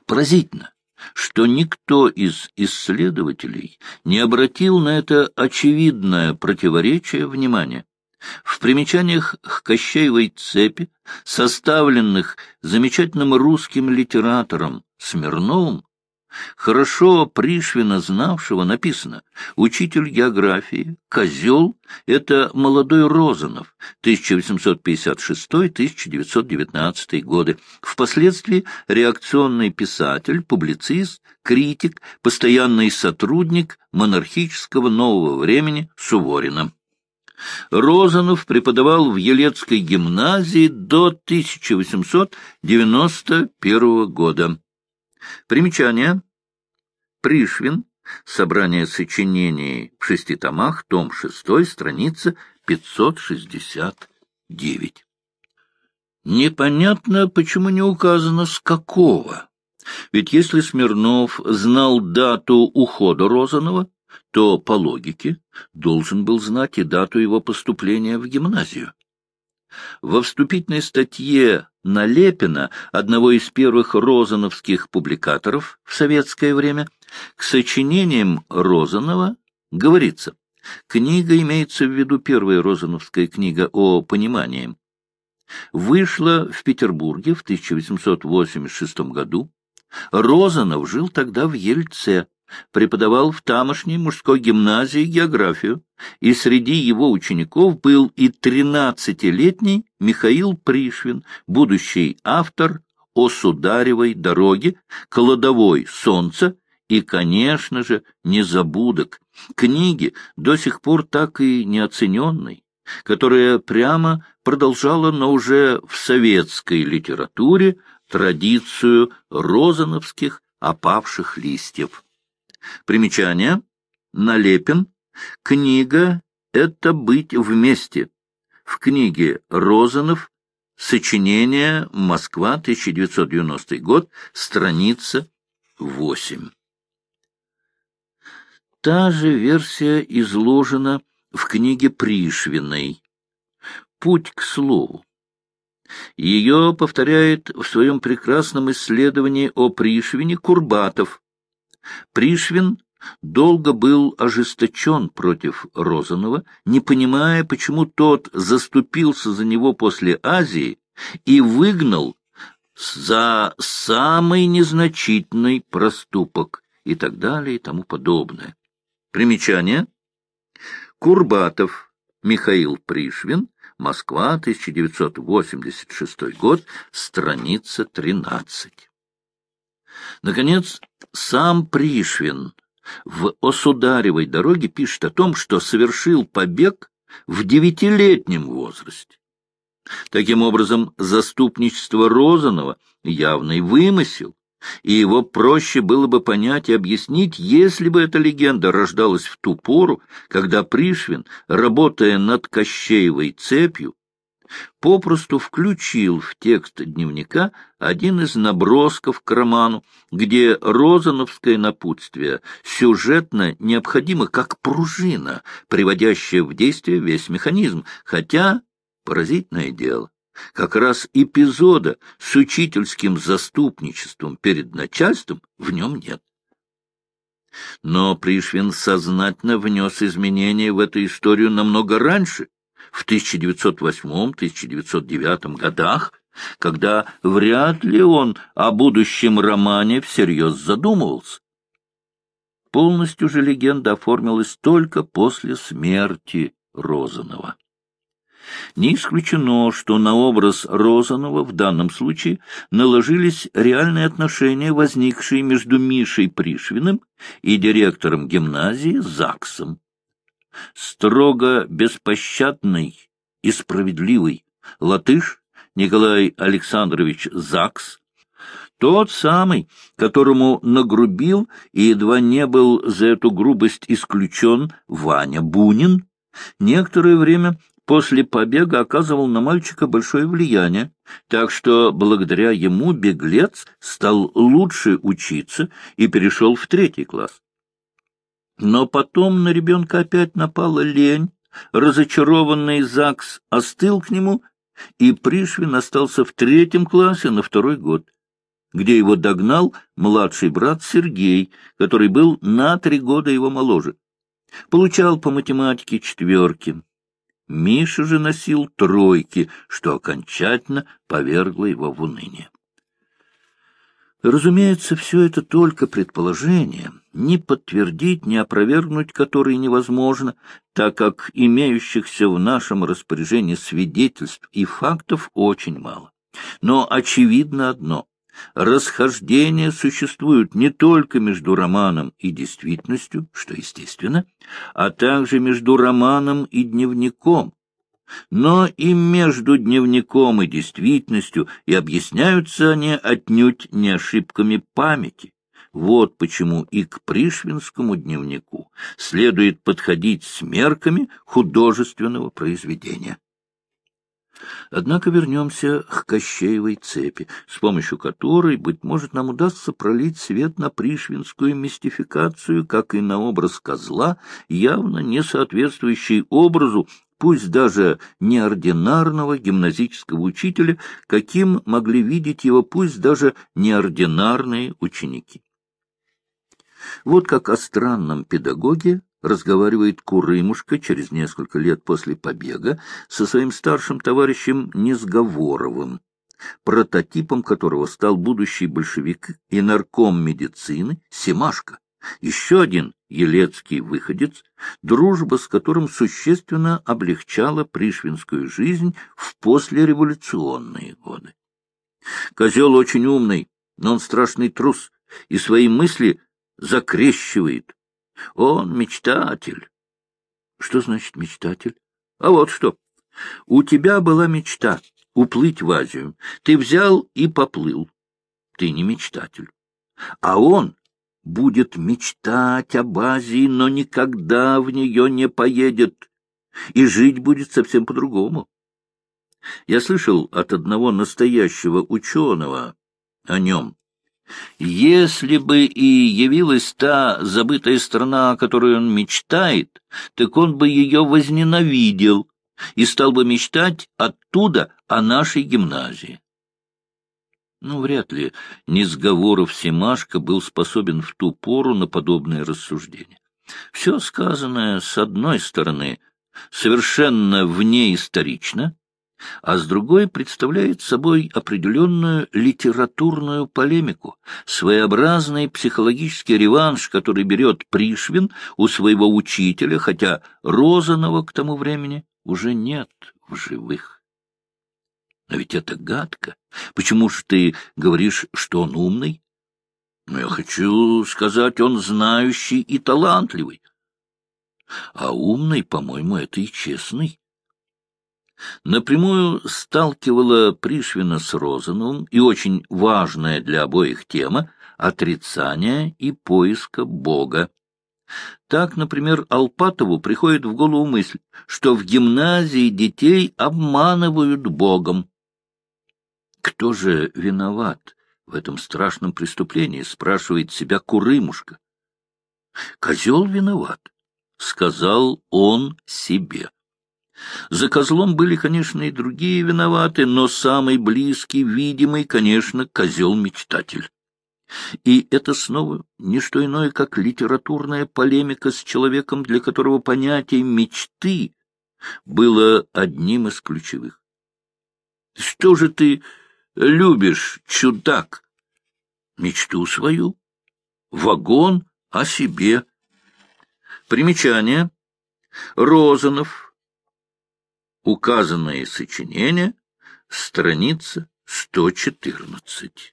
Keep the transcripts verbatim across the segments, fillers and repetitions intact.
Поразительно, что никто из исследователей не обратил на это очевидное противоречие внимания. В примечаниях к Кощеевой цепи, составленных замечательным русским литератором Смирновым, хорошо Пришвина знавшего, написано: учитель географии, козел — это молодой Розанов, тысяча восемьсот пятьдесят шестой — тысяча девятьсот девятнадцатый годы, впоследствии реакционный писатель, публицист, критик, постоянный сотрудник монархического нового времени Суворина. Розанов преподавал в Елецкой гимназии до тысяча восемьсот девяносто первого года. Примечание. Пришвин. Собрание сочинений в шести томах, том шестой, страница пятьсот шестьдесят девять. Непонятно, почему не указано, с какого. Ведь если Смирнов знал дату ухода Розанова, то, по логике, должен был знать и дату его поступления в гимназию. Во вступительной статье Налепина, одного из первых розановских публикаторов в советское время, к сочинениям Розанова говорится: книга, имеется в виду первая розановская книга о понимании, вышла в Петербурге в тысяча восемьсот восемьдесят шестом году. Розанов жил тогда в Ельце, преподавал в тамошней мужской гимназии географию, и среди его учеников был и тринадцатилетний Михаил Пришвин, будущий автор «О Сударевой дороге», «Кладовой солнца» и, конечно же, «Незабудок», книги, до сих пор так и неоцененной, которая прямо продолжала, но уже в советской литературе, традицию розановских опавших листьев. Примечание. Налепин. Книга «Это быть вместе». В книге Розанов. Сочинение. Москва, тысяча девятьсот девяностый год. Страница восемь. Та же версия изложена в книге Пришвиной «Путь к слову». Ее повторяет в своем прекрасном исследовании о Пришвине Курбатов. Пришвин долго был ожесточен против Розанова, не понимая, почему тот заступился за него после Азии и выгнал за самый незначительный проступок и так далее и тому подобное. Примечание. Курбатов Михаил Пришвин. Москва, тысяча девятьсот восемьдесят шестой год, страница тринадцать. Наконец, сам Пришвин в «О Сударевой дороге» пишет о том, что совершил побег в девятилетнем возрасте. Таким образом, заступничество Розанова — явный вымысел, и его проще было бы понять и объяснить, если бы эта легенда рождалась в ту пору, когда Пришвин, работая над Кощеевой цепью, попросту включил в текст дневника один из набросков к роману, где розановское напутствие сюжетно необходимо как пружина, приводящая в действие весь механизм, хотя, поразительное дело, как раз эпизода с учительским заступничеством перед начальством в нем нет. Но Пришвин сознательно внес изменения в эту историю намного раньше, в тысяча девятьсот восьмом — тысяча девятьсот девятом годах, когда вряд ли он о будущем романе всерьез задумывался. Полностью же легенда оформилась только после смерти Розанова. Не исключено, что на образ Розанова в данном случае наложились реальные отношения, возникшие между Мишей Пришвиным и директором гимназии Заксом. Строго беспощадный и справедливый латыш Николай Александрович Закс, тот самый, которому нагрубил и едва не был за эту грубость исключен Ваня Бунин, некоторое время после побега оказывал на мальчика большое влияние, так что благодаря ему беглец стал лучше учиться и перешел в третий класс. Но потом на ребенка опять напала лень, разочарованный Закс остыл к нему, и Пришвин остался в третьем классе на второй год. где его догнал младший брат Сергей, который был на три года его моложе. Получал по математике четверки. Миша же носил тройки, что окончательно повергло его в уныние. Разумеется, все это только предположение, ни подтвердить, ни опровергнуть которые невозможно, так как имеющихся в нашем распоряжении свидетельств и фактов очень мало. Но очевидно одно — расхождения существуют не только между романом и действительностью, что естественно, а также между романом и дневником. Но и между дневником и действительностью, и объясняются они отнюдь не ошибками памяти. Вот почему и к пришвинскому дневнику следует подходить с мерками художественного произведения. Однако вернемся к Кощеевой цепи, с помощью которой, быть может, нам удастся пролить свет на пришвинскую мистификацию, как и на образ козла, явно не соответствующий образу, пусть даже неординарного гимназического учителя, каким могли видеть его пусть даже неординарные ученики. Вот как о странном педагоге разговаривает Курымушка через несколько лет после побега со своим старшим товарищем Несговоровым, прототипом которого стал будущий большевик и нарком медицины Семашко, еще один елецкий выходец, дружба с которым существенно облегчала пришвинскую жизнь в послереволюционные годы. Козел очень умный, но он страшный трус и свои мысли закрещивает. Он мечтатель. Что значит мечтатель? А вот что. У тебя была мечта уплыть в Азию. Ты взял и поплыл. Ты не мечтатель. А он будет мечтать об Азии, но никогда в нее не поедет. И жить будет совсем по-другому. Я слышал от одного настоящего ученого о нем. Если бы и явилась та забытая страна, о которой он мечтает, так он бы ее возненавидел и стал бы мечтать оттуда о нашей гимназии. Ну, вряд ли Несговоров Семашко был способен в ту пору на подобные рассуждения. Все сказанное, с одной стороны, совершенно внеисторично, а с другой представляет собой определенную литературную полемику, своеобразный психологический реванш, который берет Пришвин у своего учителя, хотя Розанова к тому времени уже нет в живых. Но ведь это гадко. Почему же ты говоришь, что он умный? Ну, я хочу сказать, он знающий и талантливый. А умный, по-моему, это и честный. Напрямую сталкивала Пришвина с Розановым и очень важная для обоих тема — отрицания и поиска Бога. Так, например, Алпатову приходит в голову мысль, что в гимназии детей обманывают Богом. Кто же виноват в этом страшном преступлении, спрашивает себя Курымушка. Козел виноват, сказал он себе. За козлом были, конечно, и другие виноваты, но самый близкий, видимый, конечно, козел-мечтатель. И это снова не что иное, как литературная полемика с человеком, для которого понятие мечты было одним из ключевых. Что же ты любишь, чудак? Мечту свою, вагон о себе. Примечание. Розанов. Указанное сочинение, страница сто четырнадцать.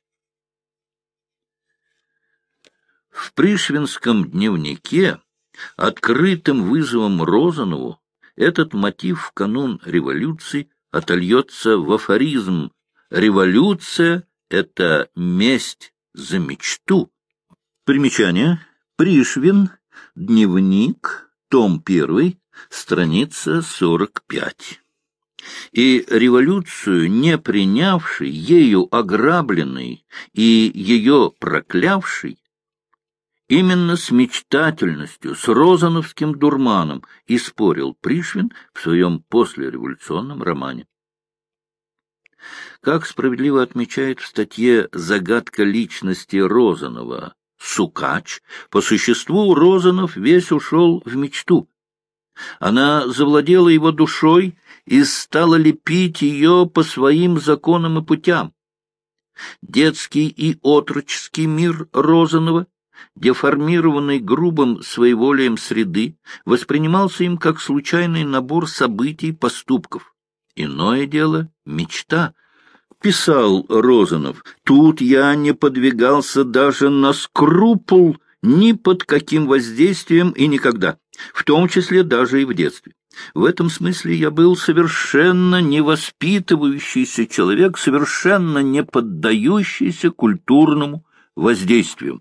В пришвинском дневнике открытым вызовом Розанову этот мотив в канун революции отольется в афоризм: «Революция — это месть за мечту». Примечание. Пришвин. Дневник. Том первый. Страница сорок пять. И революцию, не принявший, ею ограбленный и ее проклявший, именно с мечтательностью, с розановским дурманом и спорил Пришвин в своем послереволюционном романе. Как справедливо отмечает в статье «Загадка личности Розанова» Сукач, по существу Розанов весь ушел в мечту. Она завладела его душой и стала лепить ее по своим законам и путям. Детский и отроческий мир Розанова, деформированный грубым своеволием среды, воспринимался им как случайный набор событий, поступков. Иное дело — мечта. Писал Розанов: «Тут я не подвигался даже на скрупул ни под каким воздействием и никогда, в том числе даже и в детстве. В этом смысле я был совершенно невоспитывающийся человек, совершенно не поддающийся культурному воздействию».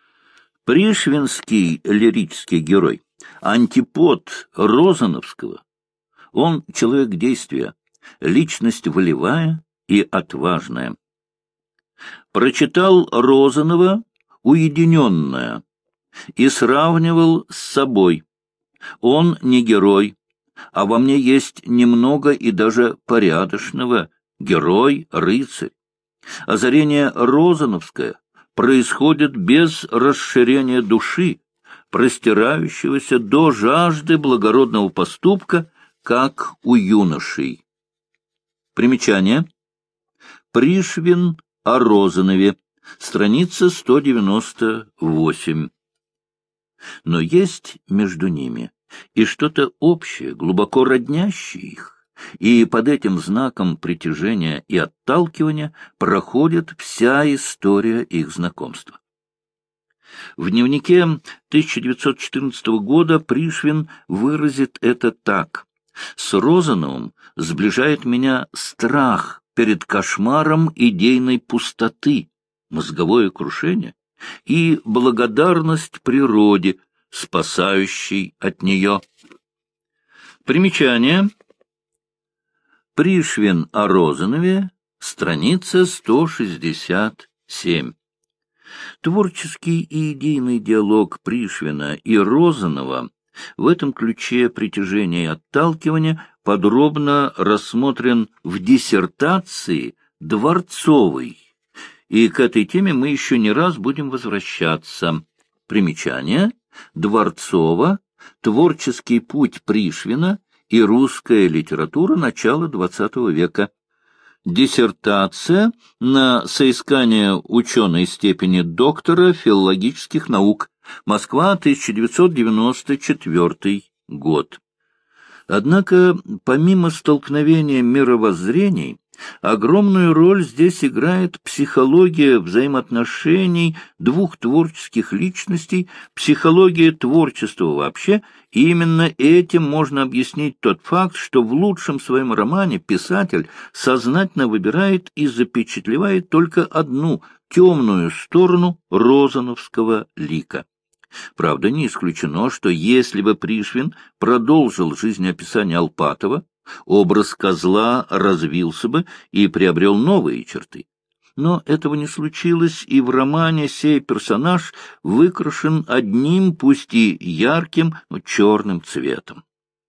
Пришвинский лирический герой, антипод Розановского, он человек действия, личность волевая и отважная. Прочитал Розанова уединенное и сравнивал с собой. Он не герой, а во мне есть немного и даже порядочного, герой, рыцарь. Озарение розановское происходит без расширения души, простирающегося до жажды благородного поступка, как у юношей. Примечание. Пришвин о Розанове, страница сто девяносто восемь. Но есть между ними и что-то общее, глубоко роднящее их, и под этим знаком притяжения и отталкивания проходит вся история их знакомства. В дневнике тысяча девятьсот четырнадцатого года Пришвин выразит это так: «С Розановым сближает меня страх перед кошмаром идейной пустоты, мозговое крушение и благодарность природе, спасающей от нее». Примечание. Пришвин о Розанове, страница сто шестьдесят семь. Творческий и идейный диалог Пришвина и Розанова в этом ключе притяжения и отталкивания подробно рассмотрен в диссертации Дворцовой, и к этой теме мы еще не раз будем возвращаться. Примечание. Дворцова. Творческий путь Пришвина и русская литература начала двадцатого века. Диссертация на соискание ученой степени доктора филологических наук. Москва, тысяча девятьсот девяносто четвёртый год. Однако, помимо столкновения мировоззрений, огромную роль здесь играет психология взаимоотношений двух творческих личностей, психология творчества вообще, и именно этим можно объяснить тот факт, что в лучшем своем романе писатель сознательно выбирает и запечатлевает только одну темную сторону розановского лика. Правда, не исключено, что если бы Пришвин продолжил жизнеописание Алпатова, образ козла развился бы и приобрел новые черты. Но этого не случилось, и в романе сей персонаж выкрашен одним, пусть и ярким, но черным цветом.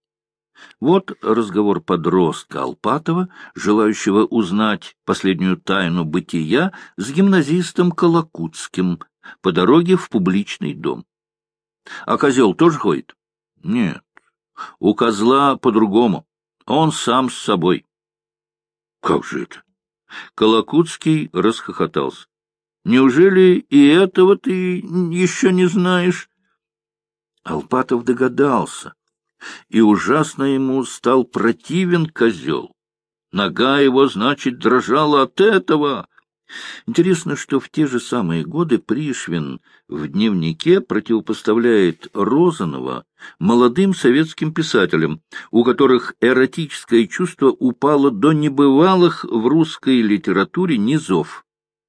Вот разговор подростка Алпатова, желающего узнать последнюю тайну бытия, с гимназистом Колокутским по дороге в публичный дом. А козел тоже ходит? Нет, у козла по-другому. Он сам с собой. Как же это? Колокутский расхохотался. Неужели и этого ты еще не знаешь? Алпатов догадался, и ужасно ему стал противен козел. Нога его, значит, дрожала от этого. Интересно, что в те же самые годы Пришвин в дневнике противопоставляет Розанова молодым советским писателям, у которых эротическое чувство упало до небывалых в русской литературе низов.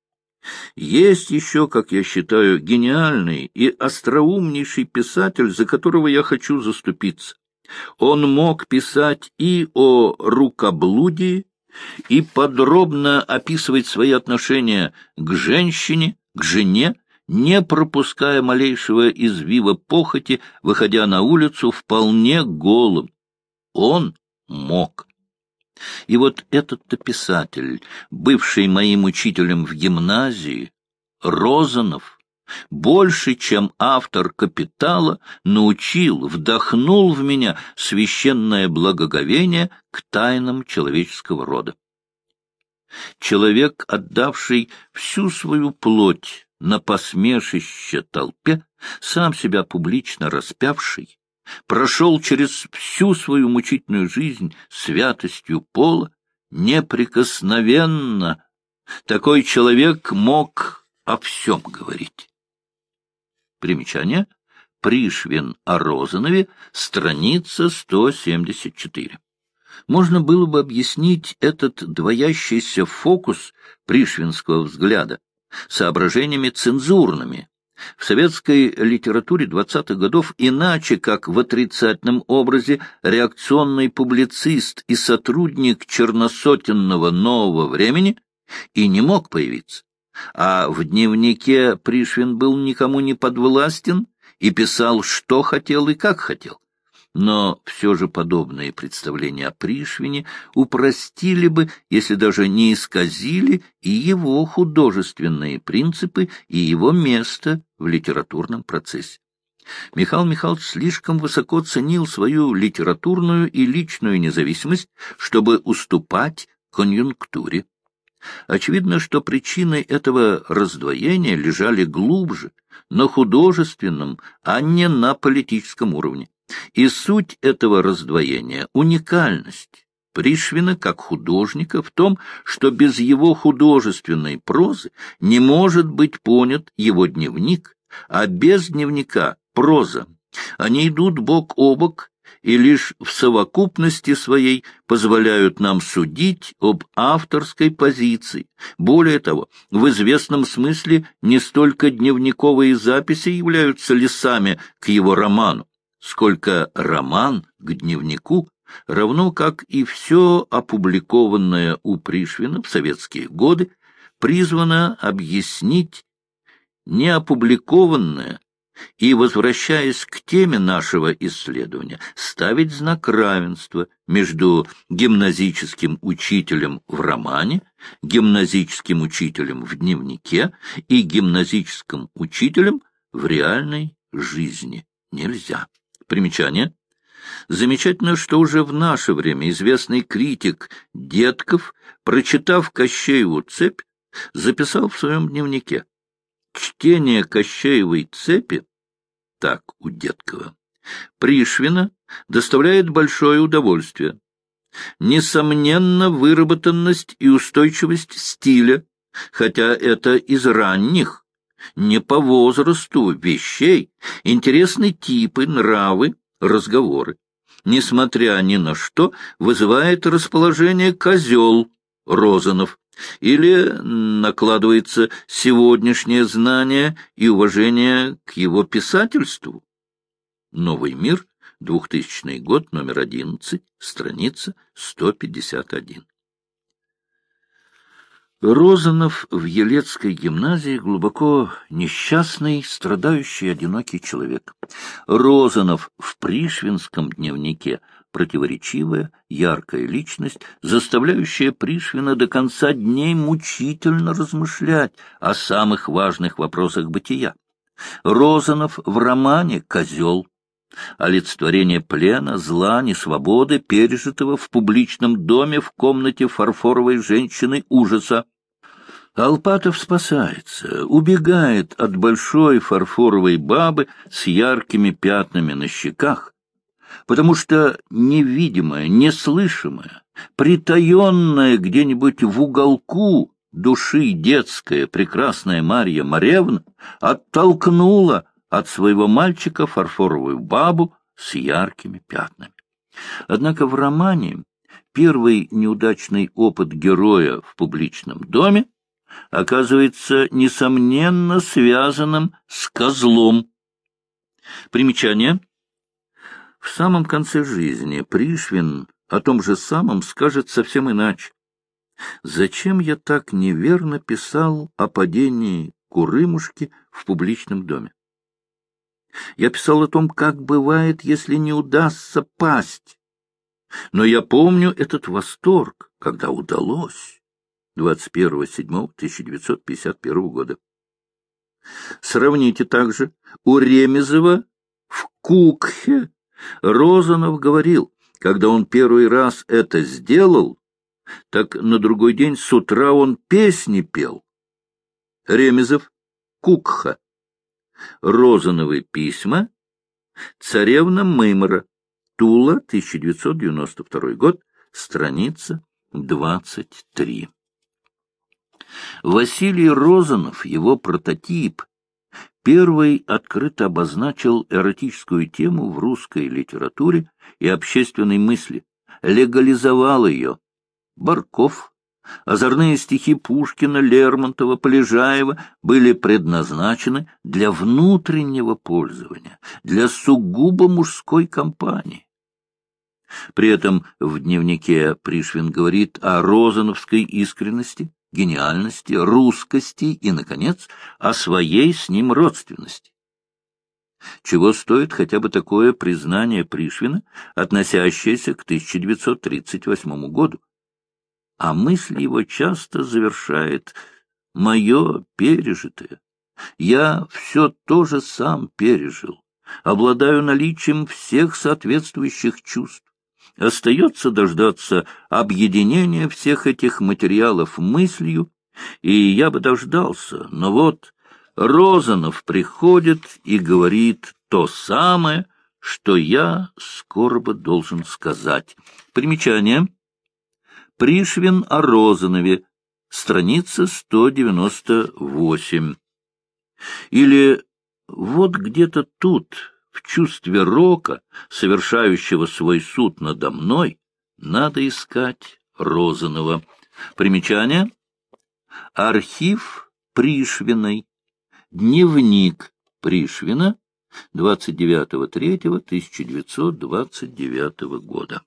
Есть еще, как я считаю, гениальный и остроумнейший писатель, за которого я хочу заступиться. Он мог писать и о рукоблудии, и подробно описывать свои отношения к женщине, к жене, не пропуская малейшего извива похоти, выходя на улицу вполне голым. Он мог. И вот этот-то писатель, бывший моим учителем в гимназии, Розанов, больше, чем автор «Капитала», научил, вдохнул в меня священное благоговение к тайнам человеческого рода. Человек, отдавший всю свою плоть на посмешище толпе, сам себя публично распявший, прошел через всю свою мучительную жизнь святостью пола, неприкосновенно. Такой человек мог о всем говорить. Примечание. Пришвин о Розанове, страница сто семьдесят четыре. Можно было бы объяснить этот двоящийся фокус пришвинского взгляда соображениями цензурными. В советской литературе двадцатых годов иначе, как в отрицательном образе, реакционный публицист и сотрудник черносотенного нового времени и не мог появиться. А в дневнике Пришвин был никому не подвластен и писал, что хотел и как хотел. Но все же подобные представления о Пришвине упростили бы, если даже не исказили, и его художественные принципы, и его место в литературном процессе. Михаил Михайлович слишком высоко ценил свою литературную и личную независимость, чтобы уступать конъюнктуре. Очевидно, что причины этого раздвоения лежали глубже, на художественном, а не на политическом уровне. И суть этого раздвоения — уникальность Пришвина как художника в том, что без его художественной прозы не может быть понят его дневник, а без дневника — проза. Они идут бок о бок и лишь в совокупности своей позволяют нам судить об авторской позиции. Более того, в известном смысле не столько дневниковые записи являются лесами к его роману, сколько роман к дневнику, равно как и все опубликованное у Пришвина в советские годы, призвано объяснить неопубликованное и, возвращаясь к теме нашего исследования, ставить знак равенства между гимназическим учителем в романе, гимназическим учителем в дневнике и гимназическим учителем в реальной жизни. Нельзя. Примечание. Замечательно, что уже в наше время известный критик Детков, прочитав Кощееву цепь, записал в своем дневнике: чтение Кощеевой цепи, так у Деткова, Пришвина доставляет большое удовольствие. Несомненно, выработанность и устойчивость стиля, хотя это из ранних, не по возрасту вещей, интересны типы, нравы, разговоры. Несмотря ни на что, вызывает расположение козел Розанов, или накладывается сегодняшнее знание и уважение к его писательству. Новый мир, двухтысячный год, номер одиннадцать, страница сто пятьдесят один. Розанов в Елецкой гимназии глубоко несчастный, страдающий, одинокий человек. Розанов в Пришвинском дневнике противоречивая, яркая личность, заставляющая Пришвина до конца дней мучительно размышлять о самых важных вопросах бытия. Розанов в романе «Козел», олицетворение плена, зла, несвободы, пережитого в публичном доме в комнате фарфоровой женщины ужаса. Алпатов спасается, убегает от большой фарфоровой бабы с яркими пятнами на щеках, потому что невидимая, неслышимая, притаенная где-нибудь в уголку души детская прекрасная Марья Маревна оттолкнула от своего мальчика фарфоровую бабу с яркими пятнами. Однако в романе первый неудачный опыт героя в публичном доме оказывается несомненно связанным с козлом. Примечание. В самом конце жизни Пришвин о том же самом скажет совсем иначе. Зачем я так неверно писал о падении Курымушки в публичном доме? Я писал о том, как бывает, если не удастся пасть. Но я помню этот восторг, когда удалось. двадцать первого седьмого тысяча девятьсот пятьдесят первого года. Сравните также. У Ремезова в Кукхе Розанов говорил, когда он первый раз это сделал, так на другой день с утра он песни пел. Ремезов, Кукха. Розановы письма. Царевна Мымра. Тула, тысяча девятьсот девяносто второй год, страница двадцать три. Василий Розанов, его прототип, первый открыто обозначил эротическую тему в русской литературе и общественной мысли, легализовал ее. Барков, озорные стихи Пушкина, Лермонтова, Полежаева были предназначены для внутреннего пользования, для сугубо мужской компании. При этом в дневнике Пришвин говорит о розановской искренности, гениальности, русскости и, наконец, о своей с ним родственности. Чего стоит хотя бы такое признание Пришвина, относящееся к тысяча девятьсот тридцать восьмому году? А мысль его часто завершает «моё пережитое». Я все тоже сам пережил, обладаю наличием всех соответствующих чувств. Остается дождаться объединения всех этих материалов мыслью, и я бы дождался, но вот Розанов приходит и говорит то самое, что я скоро бы должен сказать. Примечание. Пришвин о Розанове, страница сто девяносто восемь. Или вот где-то тут, в чувстве рока, совершающего свой суд надо мной, надо искать Розанова. Примечание. Архив Пришвиной. Дневник Пришвина двадцать девятого третьего тысяча девятьсот двадцать девятого года.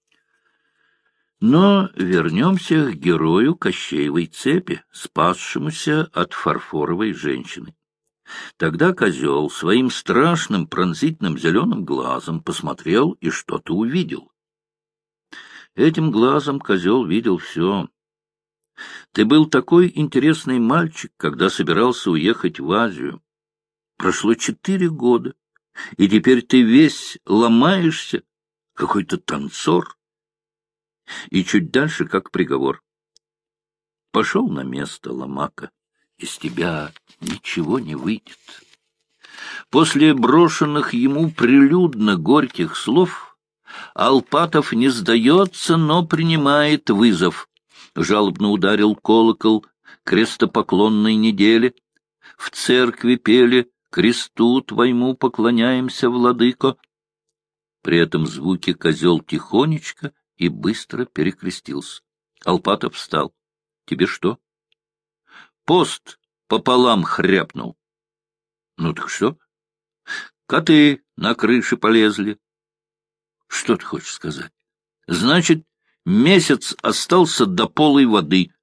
Но вернемся к герою Кощеевой цепи, спасшемуся от фарфоровой женщины. Тогда козел своим страшным пронзительным зеленым глазом посмотрел и что-то увидел. Этим глазом козел видел все. Ты был такой интересный мальчик, когда собирался уехать в Азию. Прошло четыре года, и теперь ты весь ломаешься, какой-то танцор. И чуть дальше как приговор. Пошел на место, ломака. Из тебя ничего не выйдет. После брошенных ему прилюдно горьких слов Алпатов не сдается, но принимает вызов. Жалобно ударил колокол крестопоклонной недели. В церкви пели «Кресту твоему поклоняемся, владыко». При этом звуки козел тихонечко и быстро перекрестился. Алпатов встал. — Тебе что? — Пост пополам хряпнул. — Ну так что? — Коты на крыше полезли. — Что ты хочешь сказать? — Значит, месяц остался до полой воды.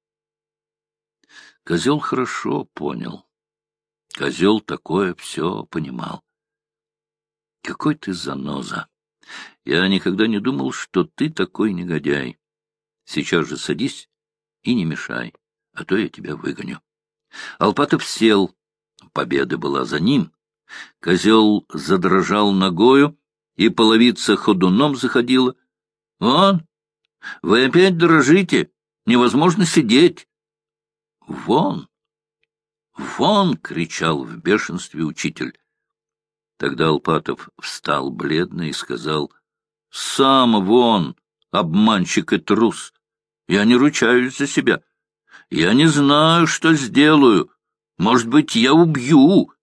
Козел хорошо понял. Козел такое все понимал. — Какой ты заноза! Я никогда не думал, что ты такой негодяй. Сейчас же садись и не мешай, а то я тебя выгоню. Алпатов сел. Победа была за ним. Козел задрожал ногою, и половица ходуном заходила. — Вон, вы опять дрожите, невозможно сидеть. — Вон, вон! — кричал в бешенстве учитель. Тогда Алпатов встал бледно и сказал: — Сам вон, обманщик и трус! Я не ручаюсь за себя. Я не знаю, что сделаю. Может быть, я убью.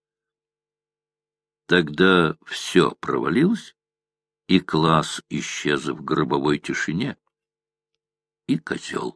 Тогда все провалилось, и класс исчез в гробовой тишине, и козел.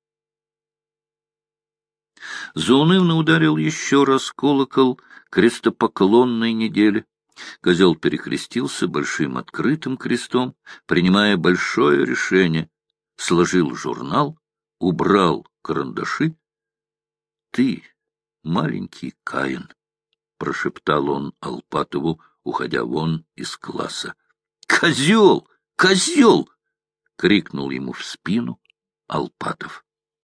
Заунывно ударил еще раз колокол крестопоклонной недели. Козел перекрестился большим открытым крестом, принимая большое решение, сложил журнал, убрал карандаши. — Ты, маленький Каин, — прошептал он Алпатову, уходя вон из класса. — Козел! Козел! — крикнул ему в спину Алпатов.